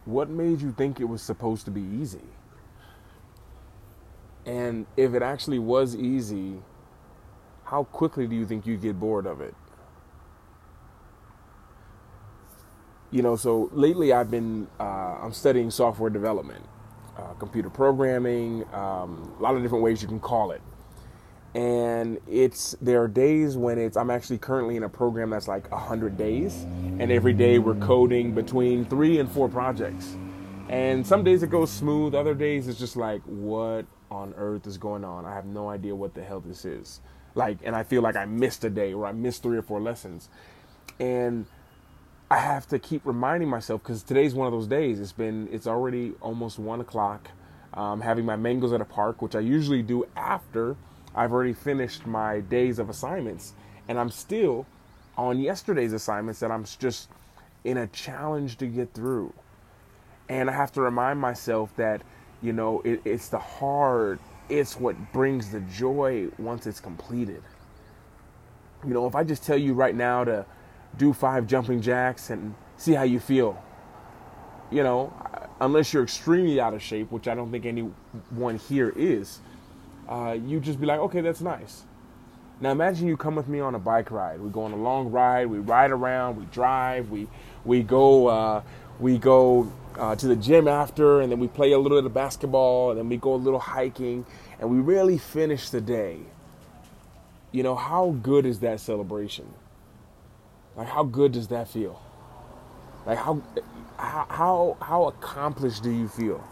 What made you think it was supposed to be easy? And if it actually was easy, how quickly do you think you get bored of it? So lately I'm studying software development, computer programming, a lot of different ways you can call it. And there are days when I'm actually currently in a program that's like 100 days, and every day we're coding between 3 and 4 projects. And some days it goes smooth, other days it's just like, what on earth is going on? I have no idea what the hell this is. And I feel like I missed a day, or I missed 3 or 4 lessons. And I have to keep reminding myself, because today's one of those days. It's already almost 1 o'clock. Having my mangoes at a park, which I usually do after I've already finished my days of assignments, and I'm still on yesterday's assignments that I'm just in a challenge to get through. And I have to remind myself that, it's the hard, it's what brings the joy once it's completed. If I just tell you right now to do 5 jumping jacks and see how you feel, unless you're extremely out of shape, which I don't think anyone here is, you just be like, okay, that's nice. Now imagine you come with me on a bike ride. We go on a long ride. We ride around. We drive. We go to the gym after, and then we play a little bit of basketball, and then we go a little hiking, and we really finish the day. How good is that celebration? Like, how good does that feel? Like, how accomplished do you feel?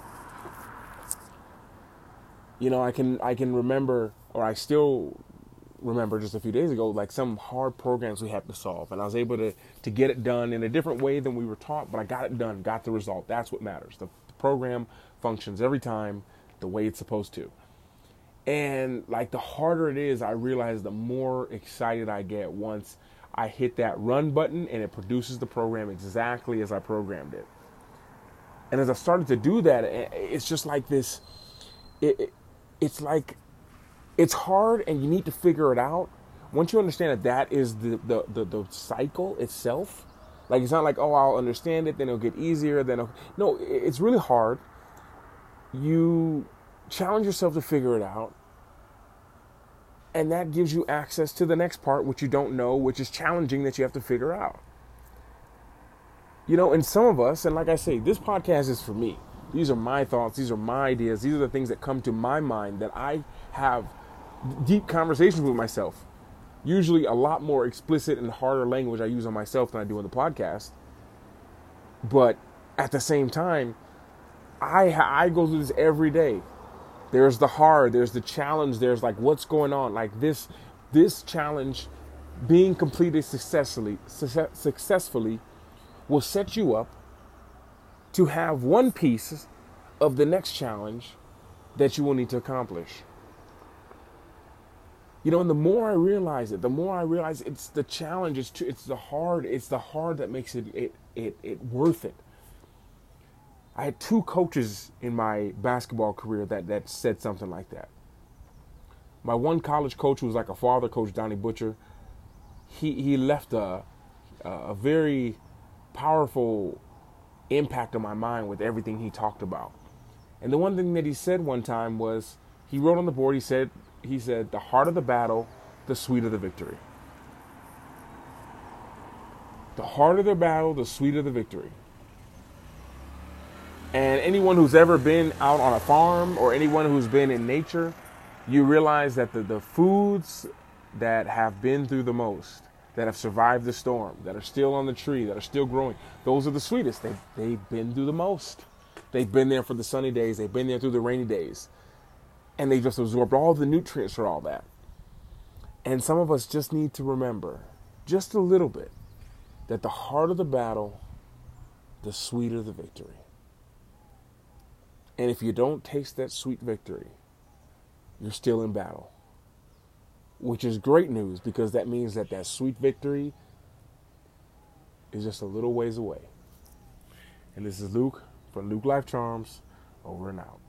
I can remember, or I still remember just a few days ago, like some hard programs we had to solve, and I was able to get it done in a different way than we were taught, but I got it done, got the result. That's what matters. The program functions every time the way it's supposed to. And like, the harder it is, I realize the more excited I get once I hit that run button and it produces the program exactly as I programmed it. And as I started to do that, it's just like this, it's like, it's hard and you need to figure it out. Once you understand that is the cycle itself, like, it's not like, oh, I'll understand it, then it'll get easier, no, it's really hard. You challenge yourself to figure it out, and that gives you access to the next part, which you don't know, which is challenging, that you have to figure out. And some of us, and like I say, this podcast is for me. These are my thoughts. These are my ideas. These are the things that come to my mind that I have deep conversations with myself. Usually a lot more explicit and harder language I use on myself than I do on the podcast. But at the same time, I go through this every day. There's the hard, there's the challenge, there's like, what's going on? Like, this challenge being completed successfully will set you up to have one piece of the next challenge that you will need to accomplish. And the more I realize it's the challenge, it's the hard that makes it worth it. I had 2 coaches in my basketball career that said something like that. My one college coach, who was like a father, Coach Donnie Butcher, he left a very powerful impact on my mind with everything he talked about. And the one thing that he said one time was, he wrote on the board, he said, the harder the battle, the sweeter the victory. The harder the battle, the sweeter the victory. And anyone who's ever been out on a farm, or anyone who's been in nature, you realize that the foods that have been through the most, that have survived the storm, that are still on the tree, that are still growing, those are the sweetest. They've been through the most. They've been there for the sunny days. They've been there through the rainy days. And they've just absorbed all the nutrients for all that. And some of us just need to remember, just a little bit, that the harder the battle, the sweeter the victory. And if you don't taste that sweet victory, you're still in battle. Which is great news, because that means that sweet victory is just a little ways away. And this is Luke from Luke Life Charms, over and out.